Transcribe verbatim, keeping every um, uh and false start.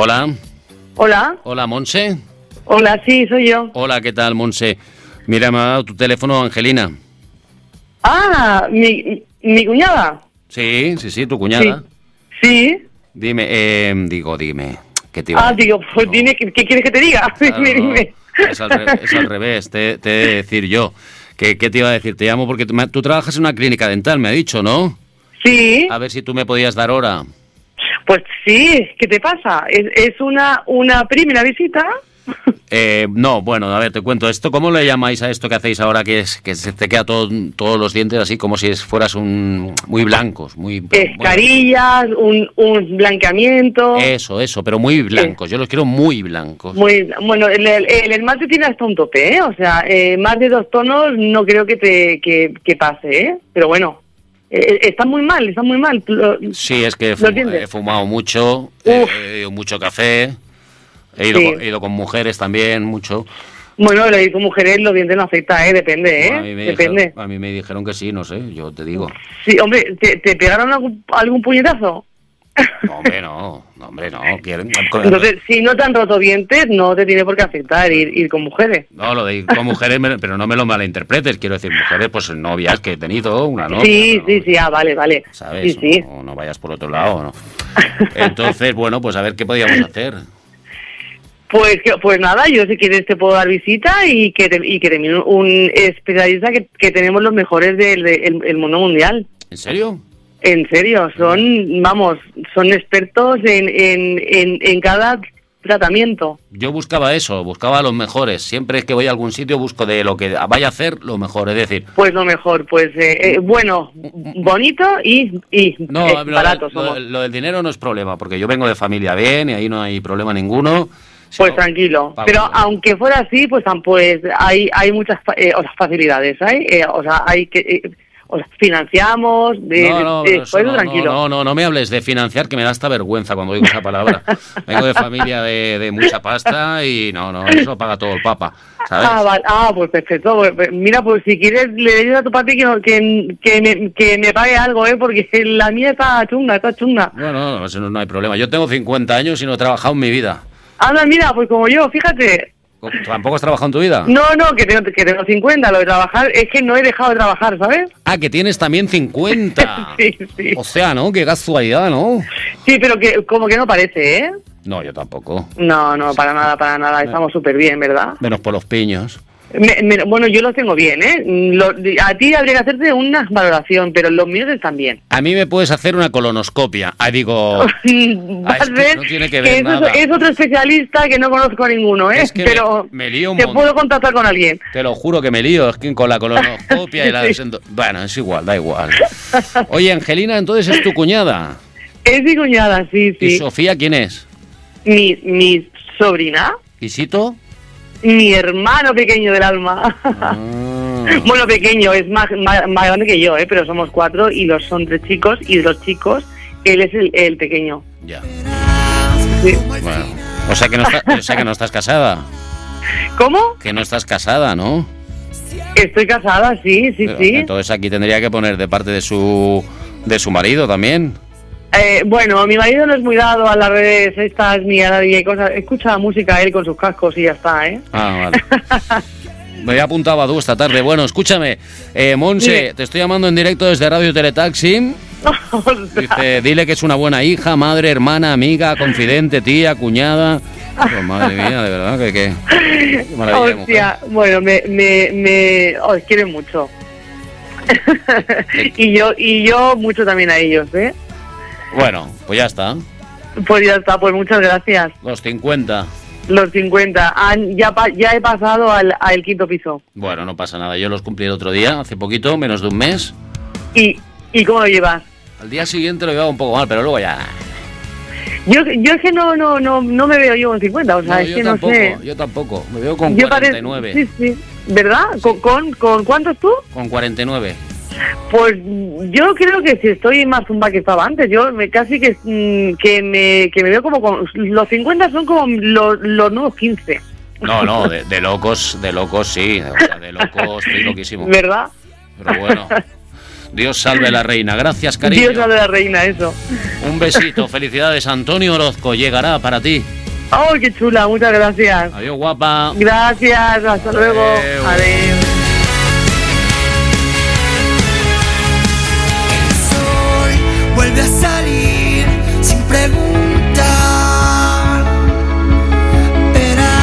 Hola. Hola. Hola, Monse. Hola, sí, soy yo. Hola, ¿qué tal, Monse? Mira, me ha dado tu teléfono Angelina. Ah, mi, mi cuñada. Sí, sí, sí, tu cuñada. Sí. Sí. Dime, eh, digo, dime. ¿Qué te iba a Ah, decir? digo, pues No. dime, ¿qué, qué quieres que te diga? Claro, dime, no, dime. es, al re- es al revés, te, te he de decir yo. ¿Qué, ¿Qué te iba a decir? Te llamo porque tú, me- tú trabajas en una clínica dental, me ha dicho, ¿no? Sí. A ver si tú me podías dar hora. Pues sí, ¿qué te pasa? ¿Es, es una, una primera visita? Eh, no, bueno, a ver, te cuento esto. ¿Cómo le llamáis a esto que hacéis ahora que es que se te queda todo, todos los dientes así como si es- fueras un muy blancos, muy bueno, Escarillas, un, un blanqueamiento. eso, eso, pero muy blancos. Yo los quiero muy blancos. Muy, bueno, el, el, el esmalte tiene hasta un tope, ¿eh? O sea, eh, más de dos tonos no creo que te que, que pase, ¿eh? Pero bueno, eh, está muy mal, está muy mal. Lo- Sí, es que he, ¿Los fuma- dientes? he fumado mucho, he, Uf. he bebido mucho café, he ido, Sí. con, he ido con mujeres también, mucho. Bueno, lo con mujeres los dientes no afecta, ¿eh? Depende, ¿eh? Bueno, a, mí me Depende. dijeron, a mí me dijeron que sí, no sé, yo te digo. Sí, hombre, ¿te, te pegaron algún, algún puñetazo? No, hombre, no, no, hombre, no. Quieren, Entonces, si no te han roto dientes, no te tiene por qué afectar ir, ir con mujeres. no, lo de ir con mujeres, me- pero no me lo malinterpretes. Quiero decir, mujeres, pues novias que he tenido, una novia. sí, ¿no? sí, sí, ah, vale, vale. ¿Sabes? Sí, sí. No, no vayas por otro lado, ¿no? Entonces, bueno, pues a ver qué podíamos hacer. Pues que- pues nada, yo si quieres te puedo dar visita y que te, y que te mire un especialista que, que tenemos los mejores del del- el mundo mundial. ¿En serio? En serio, son, vamos, son expertos en, en, en, en cada tratamiento. Yo buscaba eso, buscaba a los mejores. Siempre que voy a algún sitio busco de lo que vaya a hacer lo mejor. Es decir, Pues lo mejor, pues eh, eh, bueno, bonito y, y no, eh, lo, barato lo- somos. lo del dinero no es problema, porque yo vengo de familia bien y ahí no hay problema ninguno. Si Pues no, tranquilo, pago pero yo. aunque fuera así, pues tam- pues hay hay muchas fa- eh, o sea, facilidades, ¿hay? Eh, o sea, hay que eh, o sea, financiamos, de, No, no, de- pero eso pues no, tranquilo. no, no, no, no me hables de financiar, que me da hasta vergüenza cuando digo esa palabra. Vengo de familia de, de mucha pasta y no, no, eso lo paga todo el papa, ¿sabes? Ah, vale. Ah, pues perfecto. Pues, pues, mira, pues si quieres le dices a tu papi que, que, que, me, que me pague algo, ¿eh? Porque la mía está chunga, está chunga. Bueno, no, eso no, no hay problema. Yo tengo cincuenta años y no he trabajado en mi vida. Anda, mira, pues como yo, fíjate. ¿Tampoco has trabajado en tu vida? No, no, que tengo, que tengo cincuenta, lo de trabajar, es que no he dejado de trabajar, ¿sabes? Ah, que tienes también cincuenta. Sí, sí. O sea, ¿no? Qué casualidad, ¿no? Sí, pero que como que no parece, ¿eh? No, yo tampoco. No, no, para nada, para nada, estamos súper bien, ¿verdad? Menos por los piños. Me- me- bueno, yo los tengo bien, ¿eh? Lo- a ti habría que hacerte una valoración, pero los míos están bien. A mí me puedes hacer una colonoscopia. Ah, digo... Vas Ah, a es que ver no tiene que que ver es, nada. es otro especialista que no conozco a ninguno, ¿eh? Es que pero me, me lío un te montón. puedo contactar con alguien. Te lo juro que me lío, es que con la colonoscopia y la... Sí. Bueno, es igual, da igual. Oye, Angelina, entonces es tu cuñada. Es mi cuñada, sí, ¿Y sí. Sofía quién es? Mi, mi sobrina, ¿Y Sito? mi hermano pequeño del alma. Ah. Bueno, pequeño, es más, más, más grande que yo, ¿eh? Pero somos cuatro y los son tres chicos y de los chicos él es el, el pequeño. Ya. Sí. Bueno. O sea que no está- o sea que no estás casada. ¿Cómo? Que no estás casada, ¿no? Estoy casada, sí, sí, Pero sí. Entonces aquí tendría que poner de parte de su de su marido también. Eh, bueno, mi marido no es muy dado a las redes estas ni a nadie cosas. Escucha música él con sus cascos y ya está, ¿eh? Ah, vale. Me había apuntado a tú esta tarde. Bueno, escúchame, eh, Monse, Dime. te estoy llamando en directo desde Radio Teletaxi. Dice, dile que es una buena hija, madre, hermana, amiga, confidente, tía, cuñada. Pues, madre mía, de verdad, que qué qué maravilla de mujer. Hostia, bueno, me, me, me os quieren mucho. y yo y yo mucho también a ellos, ¿eh? Bueno, pues ya está. Pues ya está, pues muchas gracias. Los cincuenta. Los cincuenta, han, ya, pa- ya he pasado al, al quinto piso. Bueno, no pasa nada. Yo los cumplí el otro día, hace poquito, menos de un mes. ¿Y, y cómo lo llevas? Al día siguiente lo llevaba un poco mal, pero luego ya... Yo, yo es que no, no, no, no me veo yo con cincuenta, o sea, No, es yo que tampoco, no sé. yo tampoco. Me veo con Yo cuarenta y pare- nueve. Sí, sí. ¿Verdad? ¿Con, con, ¿Con cuántos tú? Con cuarenta y nueve. Pues yo creo que si estoy más zumba que estaba antes. Yo me, casi que, mm, que, me, que me veo como, con- los cincuenta son como los, los nuevos quince. No, no, de, de locos, de locos sí. O sea, de locos estoy loquísimo. ¿Verdad? Pero bueno. Dios salve a la reina. Gracias, cariño. Dios a la reina, eso. Un besito. Felicidades, Antonio Orozco. Llegará para ti. ¡Oh, qué chula! Muchas gracias. Adiós, guapa. Gracias, hasta luego. Adeu. Adiós.